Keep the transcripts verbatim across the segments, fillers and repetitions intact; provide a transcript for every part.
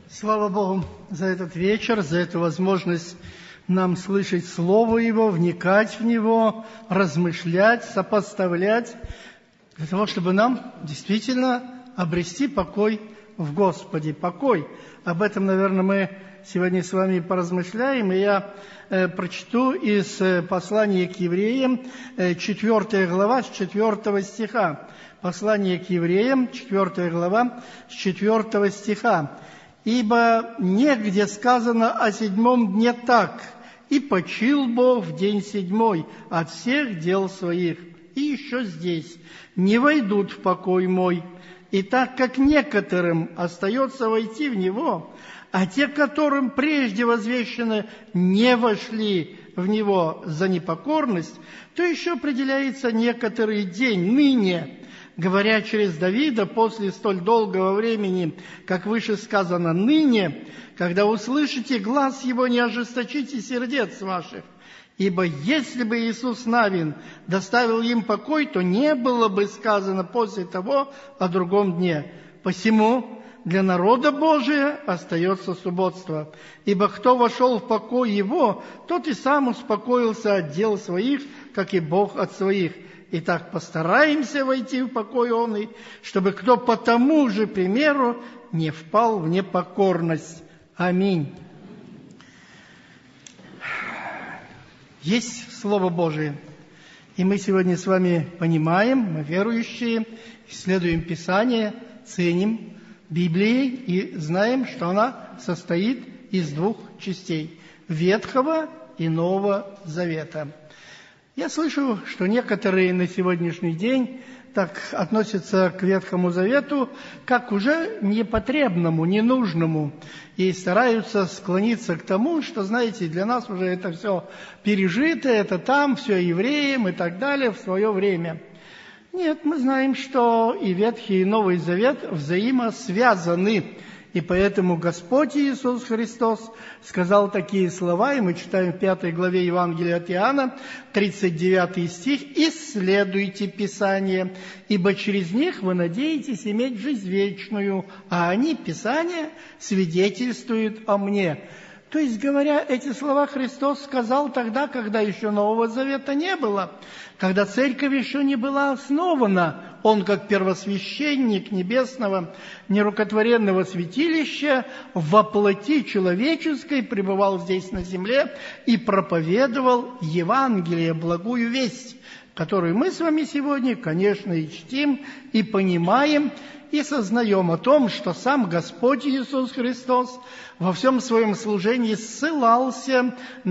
Слава Богу за этот вечер, за эту возможность нам слышать Слово Его, вникать в него, размышлять, сопоставлять, для того, чтобы нам действительно обрести покой в Господе. Покой. Об этом, наверное, мы сегодня с вами поразмышляем, и я э, прочту из э, послания к евреям, э, четвёртая глава, с четвёртого стиха. Послание к евреям, четвёртая глава, с четвёртого стиха. «Ибо негде сказано о седьмом дне так, и почил Бог в день седьмой от всех дел своих». И еще здесь: «Не войдут в покой мой». И так как некоторым остается войти в него, а те, которым прежде возвещено, не вошли в него за непокорность, то еще определяется некоторый день, ныне, говоря через Давида, после столь долгого времени, как выше сказано, ныне, когда услышите глас его, не ожесточите сердец ваших. Ибо если бы Иисус Навин доставил им покой, то не было бы сказано после того о другом дне. Посему для народа Божия остается субботство. Ибо кто вошел в покой его, тот и сам успокоился от дел своих, как и Бог от своих. Итак, постараемся войти в покой он, чтобы кто по тому же примеру не впал в непокорность. Аминь. Есть Слово Божие, и мы сегодня с вами понимаем, мы верующие, исследуем Писание, ценим Библию и знаем, что она состоит из двух частей – Ветхого и Нового Завета. Я слышу, что некоторые на сегодняшний день так относятся к Ветхому Завету, как уже непотребному, ненужному, и стараются склониться к тому, что, знаете, для нас уже это все пережито, это там, все евреям и так далее в свое время. Нет, мы знаем, что и Ветхий, и Новый Завет взаимосвязаны. И поэтому Господь Иисус Христос сказал такие слова, и мы читаем в пятой главе Евангелия от Иоанна, тридцать девятый стих: «Исследуйте Писание, ибо через них вы надеетесь иметь жизнь вечную, а они, Писание, свидетельствуют о мне». То есть, говоря эти слова, Христос сказал тогда, когда еще Нового Завета не было, когда церковь еще не была основана. Он, как первосвященник небесного нерукотворенного святилища, во плоти человеческой пребывал здесь на земле и проповедовал Евангелие, благую весть, которую мы с вами сегодня, конечно, и чтим, и понимаем, и сознаем о том, что сам Господь Иисус Христос во всем своем служении ссылался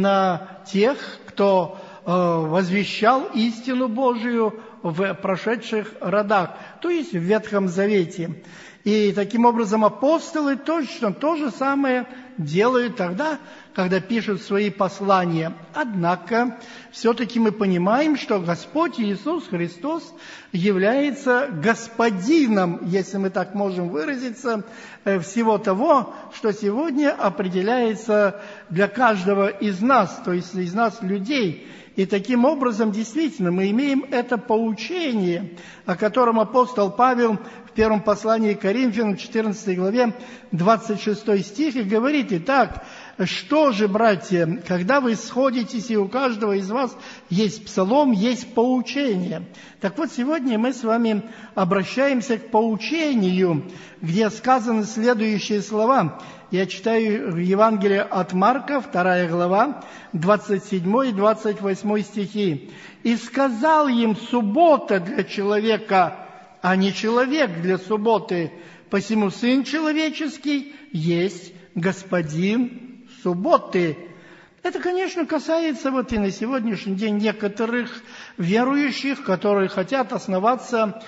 на тех, кто э, возвещал истину Божию в прошедших родах, то есть в Ветхом Завете. И таким образом апостолы точно то же самое делают тогда, когда пишут свои послания. Однако, все-таки мы понимаем, что Господь Иисус Христос является господином, если мы так можем выразиться, всего того, что сегодня определяется для каждого из нас, то есть из нас, людей. И таким образом, действительно, мы имеем это поучение, о котором апостол Павел в первом послании к Коринфянам, четырнадцатой главе, двадцать шестой стих, и говорит: «Итак, что же, братья, когда вы сходитесь, и у каждого из вас есть псалом, есть поучение». Так вот, сегодня мы с вами обращаемся к поучению, где сказаны следующие слова. Я читаю Евангелие от Марка, вторая глава, двадцать седьмой и двадцать восьмой стихи. «И сказал им: суббота для человека, а не человек для субботы. Посему Сын Человеческий есть Господин субботы». Это, конечно, касается вот и на сегодняшний день некоторых верующих, которые хотят основаться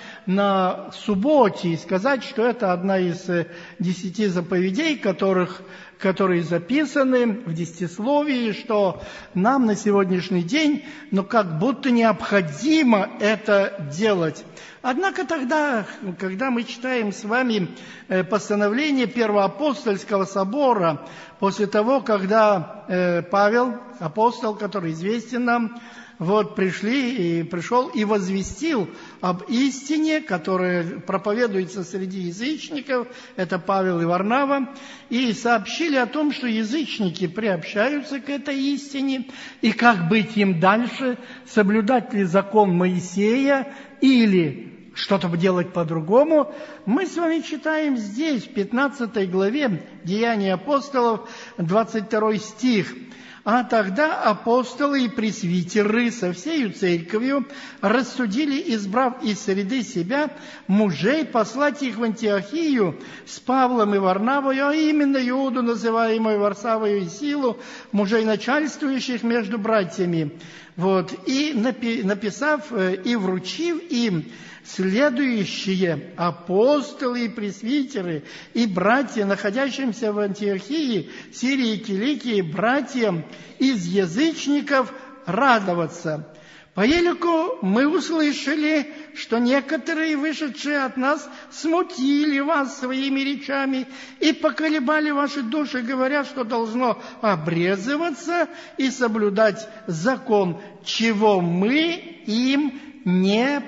на субботе и сказать, что это одна из десяти заповедей, которых, которые записаны в десятисловии, что нам на сегодняшний день, ну, как будто необходимо это делать. Однако тогда, когда мы читаем с вами постановление Первоапостольского собора, после того, когда э, Павел, апостол, который известен нам, вот пришли, и пришел и возвестил об истине, которая проповедуется среди язычников, это Павел и Варнава, и сообщили о том, что язычники приобщаются к этой истине, и как быть им дальше, соблюдать ли закон Моисея, или что-то делать по-другому. Мы с вами читаем здесь, в пятнадцатой главе Деяний апостолов, двадцать второй стих. «А тогда апостолы и пресвитеры со всею церковью рассудили, избрав из среды себя мужей, послать их в Антиохию с Павлом и Варнавою, а именно Иуду, называемую Варсавою, и Силу, мужей начальствующих между братьями». Вот. И написав и вручив им следующие: апостолы и пресвитеры и братья, находящимся в Антиохии, Сирии и Киликии, братьям из язычников радоваться. По елику мы услышали, что некоторые, вышедшие от нас, смутили вас своими речами и поколебали ваши души, говоря, что должно обрезываться и соблюдать закон, чего мы им не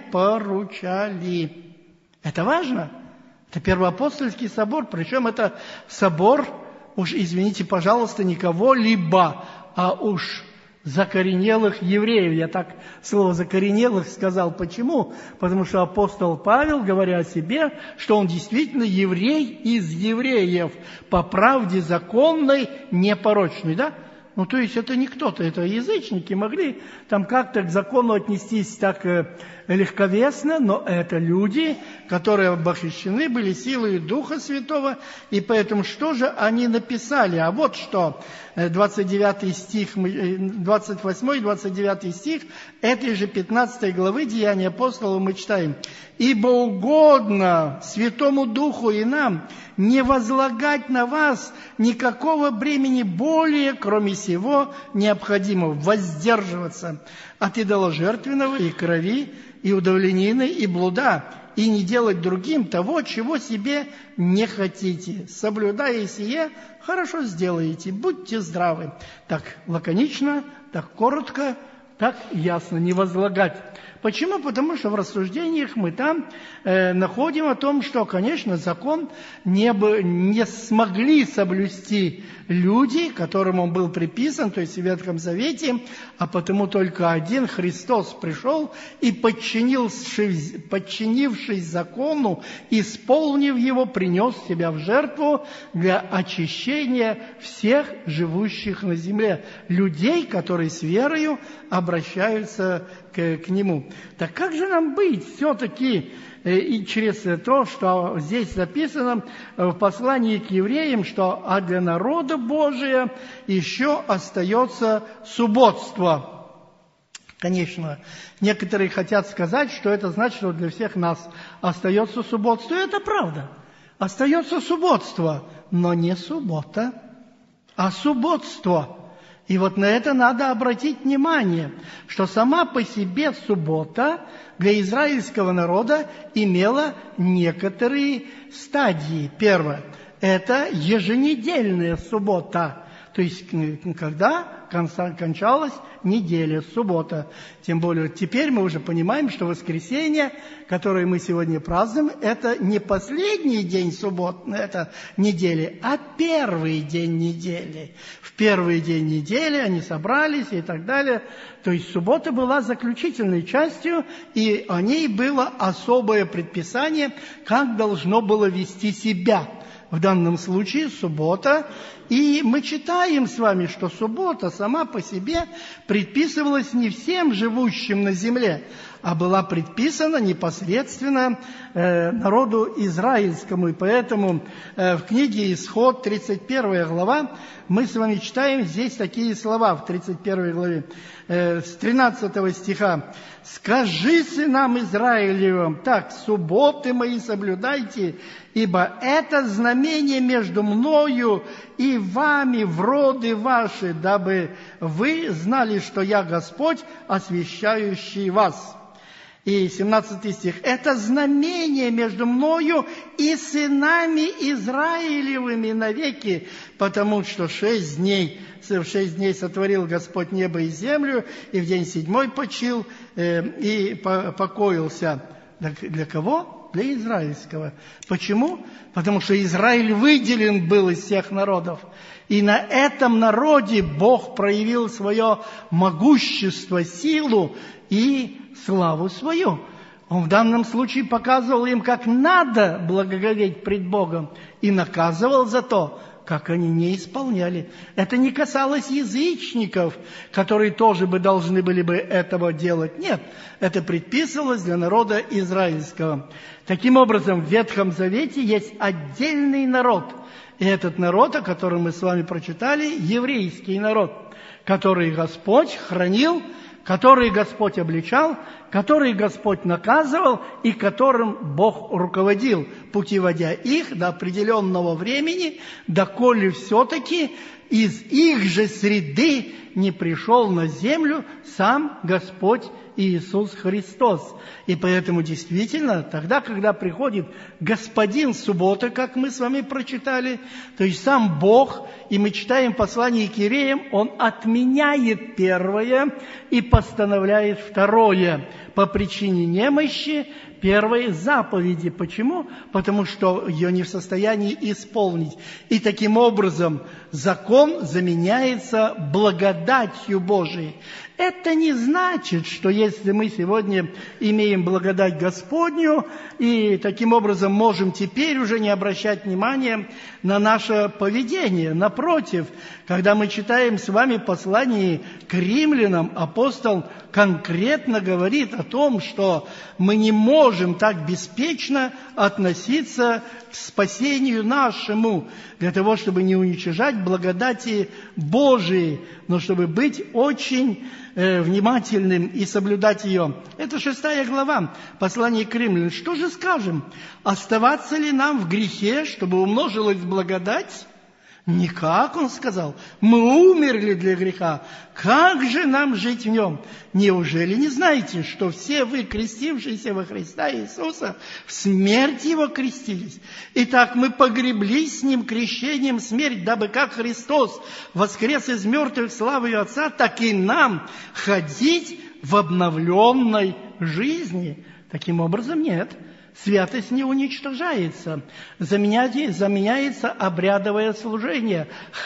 поручали. Это важно. Это Первоапостольский собор, причем это собор, уж извините, пожалуйста, не кого-либо, а уж закоренелых евреев. Я так слово «закоренелых» сказал. Почему? Потому что апостол Павел, говоря о себе, что он действительно еврей из евреев, по правде законной, непорочной, да? Ну, то есть это не кто-то, это язычники могли там как-то к закону отнестись так э, легковесно, но это люди, которые обогащены были силой Духа Святого, и поэтому что же они написали? А вот что, двадцать девятый стих, двадцать восьмой и двадцать девятый стих этой же пятнадцатой главы Деяний апостолов мы читаем: «Ибо угодно Святому Духу и нам не возлагать на вас никакого бремени более, кроме сего необходимого, воздерживаться от идоложертвенного и крови, и удовленины, и блуда, и не делать другим того, чего себе не хотите. Соблюдая сие, хорошо сделаете, будьте здравы». Так лаконично, так коротко, так ясно, не возлагать. Почему? Потому что в рассуждениях мы там э, находим о том, что, конечно, закон не, бы, не смогли соблюсти люди, которым он был приписан, то есть в Ветхом Завете, а потому только один Христос пришел и, подчинившись, подчинившись закону, исполнив его, принес себя в жертву для очищения всех живущих на земле, людей, которые с верою обращаются к, к Нему. Так как же нам быть все-таки э, и через то, что здесь записано в послании к евреям, что «а для народа Божия еще остается субботство». Конечно, некоторые хотят сказать, что это значит, что для всех нас остается субботство. И это правда. Остается субботство, но не суббота, а субботство. И вот на это надо обратить внимание, что сама по себе суббота для израильского народа имела некоторые стадии. Первое – это еженедельная суббота, то есть когда кончалась неделя, суббота. Тем более теперь мы уже понимаем, что воскресенье, которое мы сегодня празднуем, это не последний день субботы, это недели, а первый день недели. В первый день недели они собрались и так далее. То есть суббота была заключительной частью, и о ней было особое предписание, как должно было вести себя. В данном случае суббота. И мы читаем с вами, что суббота сама по себе предписывалась не всем живущим на земле, а была предписана непосредственно э, народу израильскому. И поэтому э, в книге «Исход», тридцать первая глава, мы с вами читаем здесь такие слова в тридцать первой главе, э, с тринадцатого стиха. «Скажи сынам Израилевым, так, субботы мои соблюдайте, ибо это знамение между мною и вами в роды ваши, дабы вы знали, что я Господь, освящающий вас». И семнадцатый стих. Это знамение между мною и сынами Израилевыми навеки, потому что шесть дней, в шесть дней сотворил Господь небо и землю, и в день седьмой почил э, и по, покоился. Для, для кого? Для израильского. Почему? Потому что Израиль выделен был из всех народов. И на этом народе Бог проявил свое могущество, силу и славу свою. Он в данном случае показывал им, как надо благоговеть пред Богом, и наказывал за то, как они не исполняли. Это не касалось язычников, которые тоже бы должны были бы этого делать. Нет, это предписывалось для народа израильского. Таким образом, в Ветхом Завете есть отдельный народ. И этот народ, о котором мы с вами прочитали, еврейский народ, который Господь хранил, который Господь обличал, который Господь наказывал и которым Бог руководил, путеводя их до определенного времени, доколе все-таки из их же среды не пришел на землю сам Господь Иисус Христос. И поэтому действительно, тогда, когда приходит Господин субботы, как мы с вами прочитали, то есть сам Бог, и мы читаем послание к евреям, Он отменяет первое и постановляет второе по причине немощи первой заповеди. Почему? Потому что ее не в состоянии исполнить. И таким образом закон заменяется благодатью Божией. Это не значит, что если мы сегодня имеем благодать Господню и таким образом можем теперь уже не обращать внимания на наше поведение. Напротив, когда мы читаем с вами послание к римлянам, апостол конкретно говорит о том, что мы не можем так беспечно относиться к спасению нашему, для того, чтобы не уничтожать благодати Божией, но чтобы быть очень э, внимательным и соблюдать ее. Это шестая глава послания к римлянам. Что же скажем? Оставаться ли нам в грехе, чтобы умножилась благодать? Никак, он сказал. Мы умерли для греха. Как же нам жить в нем? Неужели не знаете, что все вы, крестившиеся во Христа Иисуса, в смерть Его крестились? Итак, мы погреблись с Ним крещением в смерть, дабы как Христос воскрес из мертвых славою Отца, так и нам ходить в обновленной жизни. Таким образом, нет. Святость не уничтожается, заменяется обрядовое служение,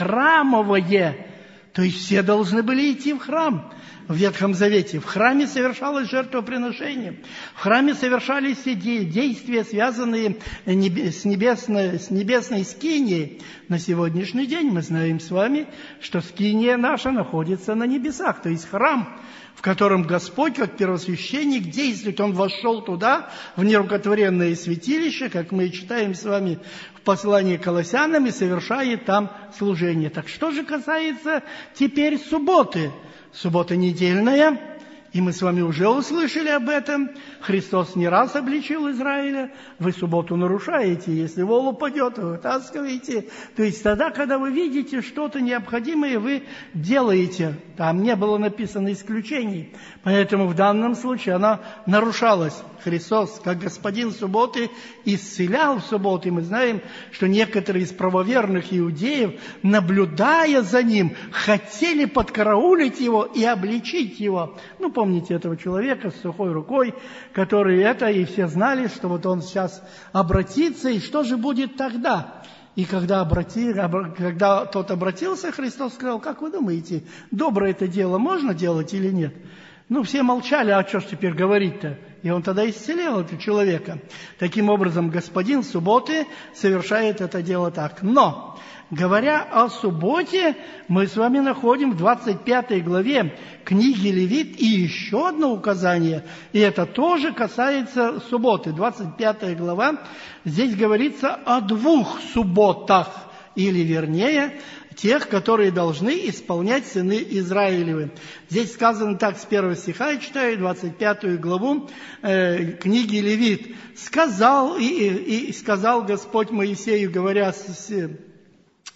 храмовое. То есть все должны были идти в храм в Ветхом Завете. В храме совершалось жертвоприношение, в храме совершались все действия, связанные с небесной, с небесной скинией. На сегодняшний день мы знаем с вами, что скиния наша находится на небесах, то есть храм, в котором Господь, как первосвященник, действует. Он вошел туда, в нерукотворенное святилище, как мы читаем с вами в послании к Колоссянам, и совершает там служение. Так что же касается теперь субботы? Суббота недельная, и мы с вами уже услышали об этом. Христос не раз обличил Израиля: вы субботу нарушаете, если вол упадет, вы вытаскиваете. То есть тогда, когда вы видите что-то необходимое, вы делаете. Там не было написано исключений. Поэтому в данном случае она нарушалась. Христос, как Господин субботы, исцелял в субботу. И мы знаем, что некоторые из правоверных иудеев, наблюдая за Ним, хотели подкараулить Его и обличить Его. Ну, помните этого человека с сухой рукой, который это, и все знали, что вот он сейчас обратится, и что же будет тогда? И когда, обрати, когда тот обратился, Христос сказал: как вы думаете, доброе это дело можно делать или нет? Ну, все молчали, а что ж теперь говорить-то? И он тогда исцелил этого человека. Таким образом, Господин субботы совершает это дело так. Но, говоря о субботе, мы с вами находим в двадцать пятой главе книги Левит и еще одно указание. И это тоже касается субботы. двадцать пятая глава. Здесь говорится о двух субботах. Или, вернее, тех, которые должны исполнять сыны Израилевы. Здесь сказано так, с первого стиха я читаю, двадцать пятую главу э, книги Левит. «Сказал, и, и, и сказал Господь Моисею, говоря с,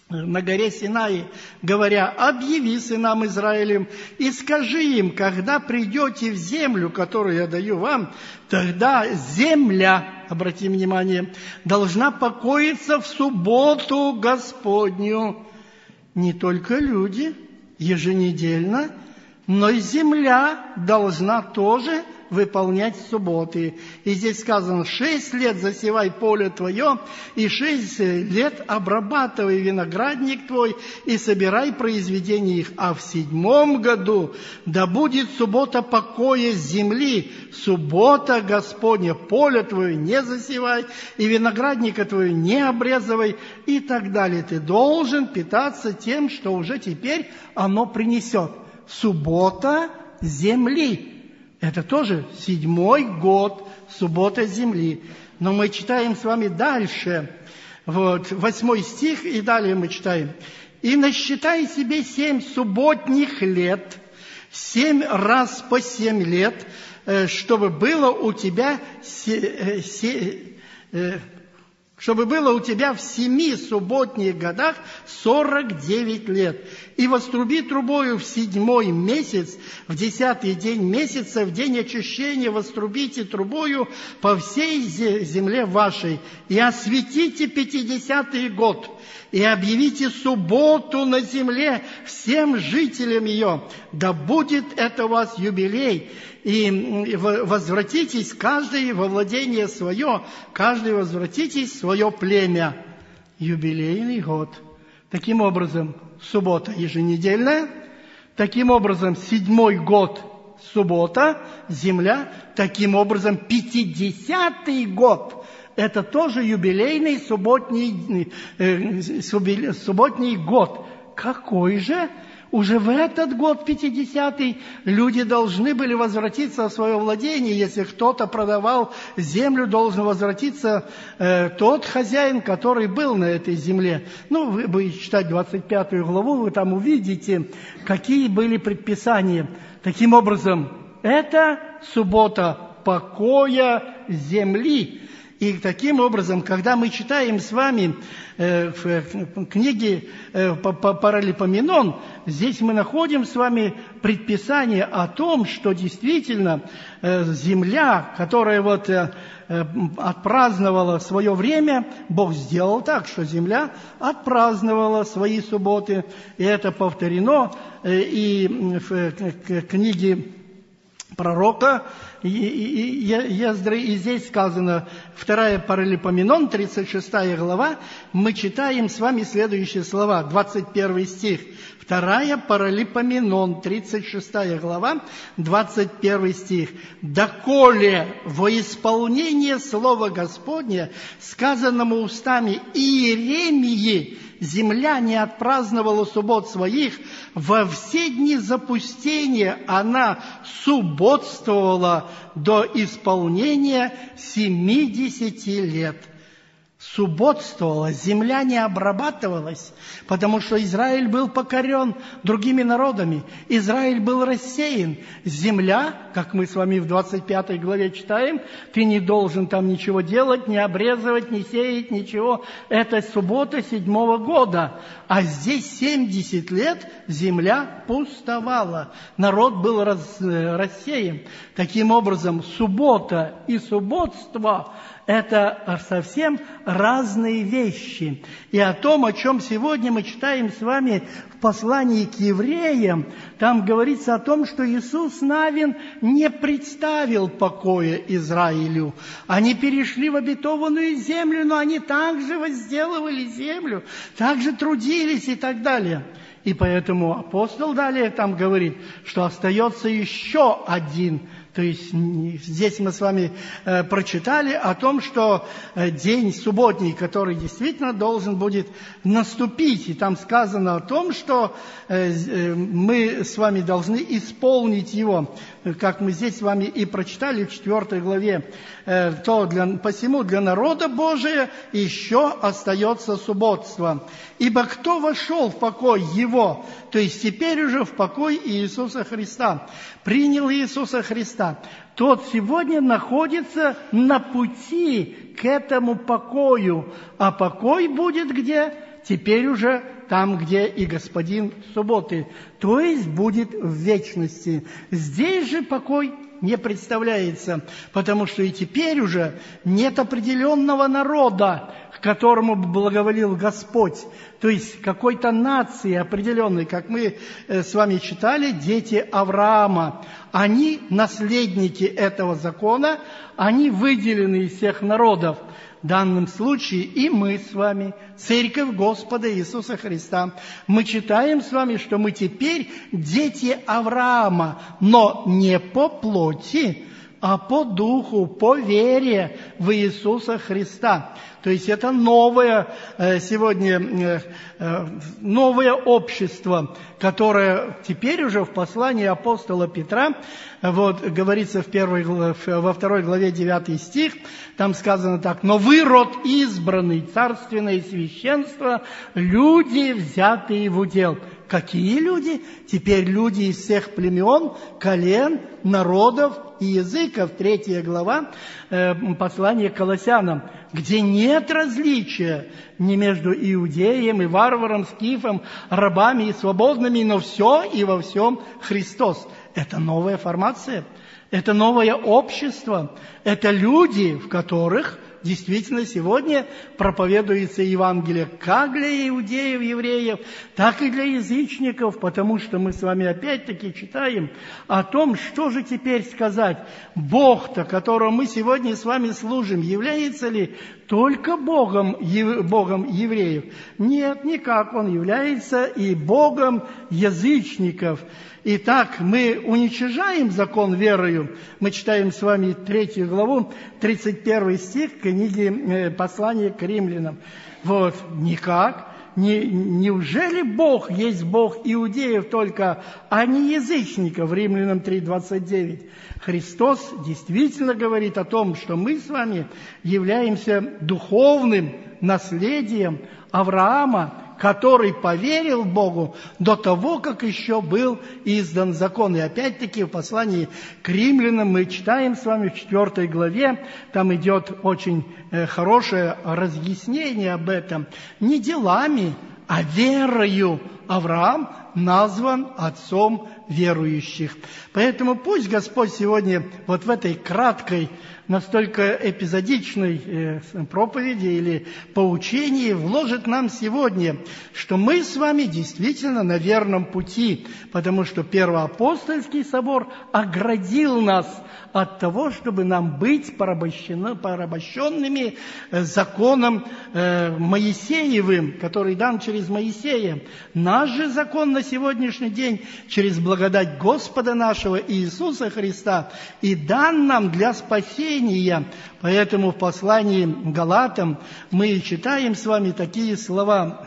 на горе Синай, говоря: «Объяви сынам Израилем и скажи им, когда придете в землю, которую я даю вам, тогда земля, обратим внимание, должна покоиться в субботу Господню». Не только люди еженедельно, но и земля должна тоже выполнять субботы. И здесь сказано: шесть лет засевай поле твое, и шесть лет обрабатывай виноградник твой, и собирай произведения их. А в седьмом году да будет суббота покоя земли, суббота Господня, поле твое не засевай, и виноградника твою не обрезывай, и так далее. Ты должен питаться тем, что уже теперь оно принесет. Суббота земли. Это тоже седьмой год, суббота земли. Но мы читаем с вами дальше, вот, восьмой стих, и далее мы читаем. «И насчитай себе семь субботних лет, семь раз по семь лет, чтобы было у тебя се, се, чтобы было у тебя в семи субботних годах сорок девять лет. И воструби трубою в седьмой месяц, в десятый день месяца, в день очищения вострубите трубою по всей земле вашей, и осветите пятидесятый год, и объявите субботу на земле всем жителям ее. Да будет это у вас юбилей, и возвратитесь каждый во владение свое, каждый возвратитесь в свое племя». Юбилейный год. Таким образом, суббота еженедельная. Таким образом, седьмой год суббота, земля. Таким образом, пятидесятый год – это тоже юбилейный субботний, э, субботний год. Какой же? Уже в этот год, пятидесятый, люди должны были возвратиться в свое владение. Если кто-то продавал землю, должен возвратиться э, тот хозяин, который был на этой земле. Ну, вы будете читать двадцать пятую главу, вы там увидите, какие были предписания. Таким образом, это суббота покоя земли. И таким образом, когда мы читаем с вами э, в книге э, Паралипоменон, здесь мы находим с вами предписание о том, что действительно э, земля, которая вот э, э, отпраздновала свое время, Бог сделал так, что земля отпраздновала свои субботы, и это повторено э, и в э, книге пророка Ездры, и здесь сказано, вторая Паралипоменон, тридцать шестая глава, мы читаем с вами следующие слова, двадцать первый стих. Вторая Паралипоменон, тридцать шестая глава, двадцать первый стих. «Доколе во исполнение слова Господня, сказанному устами Иеремии, земля не отпраздновала суббот своих, во все дни запустения она субботствовала до исполнения семидесяти лет». Субботствовала, земля не обрабатывалась, потому что Израиль был покорен другими народами, Израиль был рассеян. Земля, как мы с вами в двадцать пятой главе читаем, ты не должен там ничего делать, не обрезывать, не сеять, ничего. Это суббота седьмого года, а здесь семьдесят лет земля пустовала, народ был раз, рассеян. Таким образом, суббота и субботство – это совсем разные вещи. И о том, о чем сегодня мы читаем с вами в послании к евреям, там говорится о том, что Иисус Навин не представил покоя Израилю. Они перешли в обетованную землю, но они также возделывали землю, также трудились и так далее. И поэтому апостол далее там говорит, что остается еще один. То есть здесь мы с вами э, прочитали о том, что э, день субботний, который действительно должен будет наступить. И там сказано о том, что э, э, мы с вами должны исполнить его, как мы здесь с вами и прочитали в четвёртой главе. Э, то для, посему для народа Божия еще остается субботство. Ибо кто вошел в покой его, то есть теперь уже в покой Иисуса Христа, принял Иисуса Христа, тот сегодня находится на пути к этому покою. А покой будет где? теперь уже там, где и господин субботы, то есть будет в вечности. Здесь же покой не представляется, потому что и теперь уже нет определенного народа, к которому бы благоволил Господь, то есть какой-то нации определенной, как мы с вами читали, дети Авраама. Они наследники этого закона, они выделены из всех народов. В данном случае и мы с вами, Церковь Господа Иисуса Христа, мы читаем с вами, что мы теперь дети Авраама, но не по плоти, а по духу, по вере в Иисуса Христа. То есть это новое сегодня, новое общество, которое теперь уже в послании апостола Петра, вот говорится в первой, во второй главе девятый стих, там сказано так: «Но вы род избранный, царственное священство, люди, взятые в удел». Какие люди? Теперь люди из всех племен, колен, народов и языков. Третья глава э, послания к Колоссянам, где нет различия ни между иудеем и варваром, скифом, рабами и свободными, но все и во всем Христос. Это новая формация, это новое общество, это люди, в которых действительно сегодня проповедуется Евангелие как для иудеев, евреев, так и для язычников, потому что мы с вами опять-таки читаем о том, что же теперь сказать. Бог-то, которому мы сегодня с вами служим, является ли только Богом, Богом евреев? Нет, никак. Он является и Богом язычников. Итак, мы уничижаем закон верою. Мы читаем с вами третью главу, тридцать первый стих книги послания к римлянам. Вот, никак. Не, неужели Бог есть Бог иудеев только, а не язычников? Римлянам три двадцать девять. Христос действительно говорит о том, что мы с вами являемся духовным наследием Авраама, который поверил Богу до того, как еще был издан закон. И опять-таки в послании к римлянам мы читаем с вами в четвертой главе, там идет очень хорошее разъяснение об этом. Не делами, а верою Авраам назван отцом верующих. Поэтому пусть Господь сегодня вот в этой краткой, настолько эпизодичной проповеди или поучении вложит нам сегодня, что мы с вами действительно на верном пути, потому что Первоапостольский собор оградил нас от того, чтобы нам быть порабощенными законом Моисеевым, который дан через Моисея. Наш же закон на сегодняшний день через благодать Господа нашего Иисуса Христа и дан нам для спасения. Поэтому в послании к Галатам мы читаем с вами такие слова,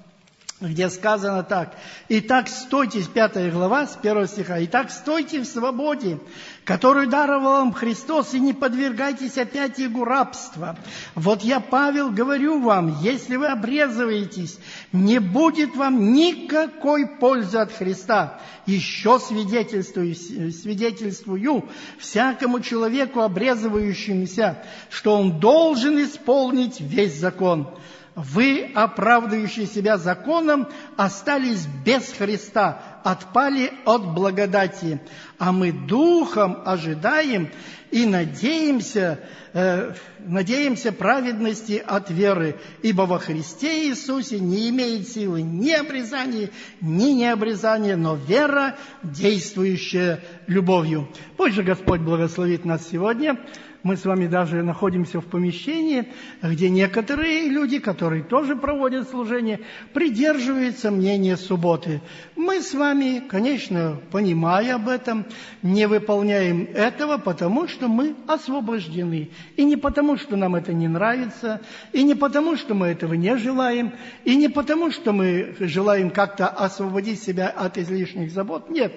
где сказано так: «Итак, стойте», пятая глава, с первого стиха, «Итак, стойте в свободе, которую даровал вам Христос, и не подвергайтесь опять игу рабства. Вот я, Павел, говорю вам, если вы обрезываетесь, не будет вам никакой пользы от Христа. Еще свидетельствую, свидетельствую всякому человеку, обрезывающемуся, что он должен исполнить весь закон. Вы, оправдывающие себя законом, остались без Христа, отпали от благодати, а мы духом ожидаем и надеемся, э, надеемся праведности от веры, ибо во Христе Иисусе не имеет силы ни обрезания, ни необрезания, но вера, действующая любовью». Пусть же Господь благословит нас сегодня. Мы с вами даже находимся в помещении, где некоторые люди, которые тоже проводят служение, придерживаются мнения субботы. Мы с вами, конечно, понимая об этом, не выполняем этого, потому что мы освобождены. И не потому, что нам это не нравится, и не потому, что мы этого не желаем, и не потому, что мы желаем как-то освободить себя от излишних забот. Нет.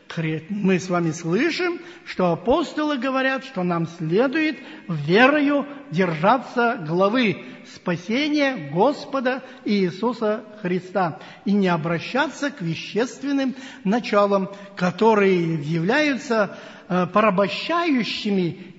Мы с вами слышим, что апостолы говорят, что нам следует верою держаться главы спасения Господа Иисуса Христа и не обращаться к вещественным началам, которые являются порабощающими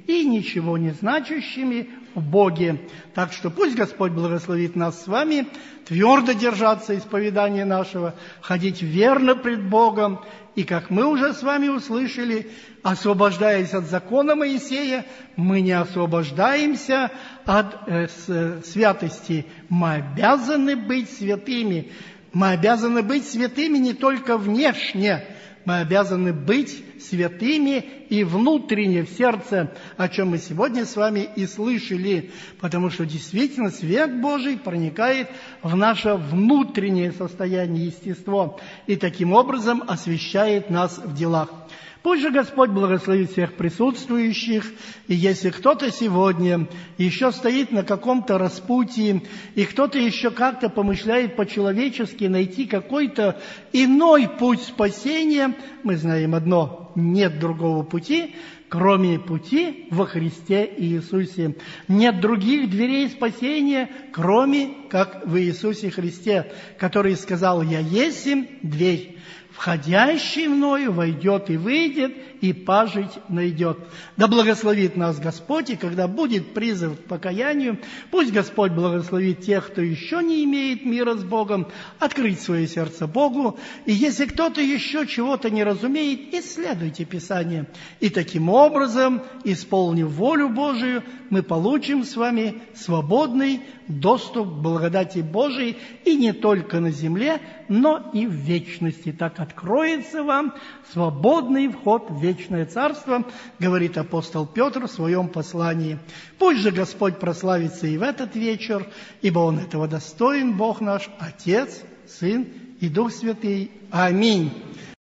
и ничего не значащими в Боге. Так что пусть Господь благословит нас с вами твердо держаться исповедания нашего, ходить верно пред Богом, и, как мы уже с вами услышали, освобождаясь от закона Моисея, мы не освобождаемся от э, с, святости. Мы обязаны быть святыми. Мы обязаны быть святыми не только внешне, мы обязаны быть святыми и внутренне, в сердце, о чем мы сегодня с вами и слышали, потому что действительно свет Божий проникает в наше внутреннее состояние, естество, и таким образом освящает нас в делах. Пусть же Господь благословит всех присутствующих, и если кто-то сегодня еще стоит на каком-то распутье, и кто-то еще как-то помышляет по-человечески найти какой-то иной путь спасения, мы знаем одно: нет другого пути, кроме пути во Христе Иисусе. Нет других дверей спасения, кроме как в Иисусе Христе, который сказал: «Я есть дверь. Входящий мною войдет и выйдет, и пажить найдет». Да благословит нас Господь, и когда будет призыв к покаянию, пусть Господь благословит тех, кто еще не имеет мира с Богом, открыть свое сердце Богу. И если кто-то еще чего-то не разумеет, исследуйте Писание. И таким образом, исполнив волю Божию, мы получим с вами свободный доступ к благодати Божией, и не только на земле, но и в вечности. Так откроется вам свободный вход в вечное царство, говорит апостол Петр в своем послании. Пусть же Господь прославится и в этот вечер, ибо Он этого достоин, Бог наш, Отец, Сын и Дух Святый. Аминь.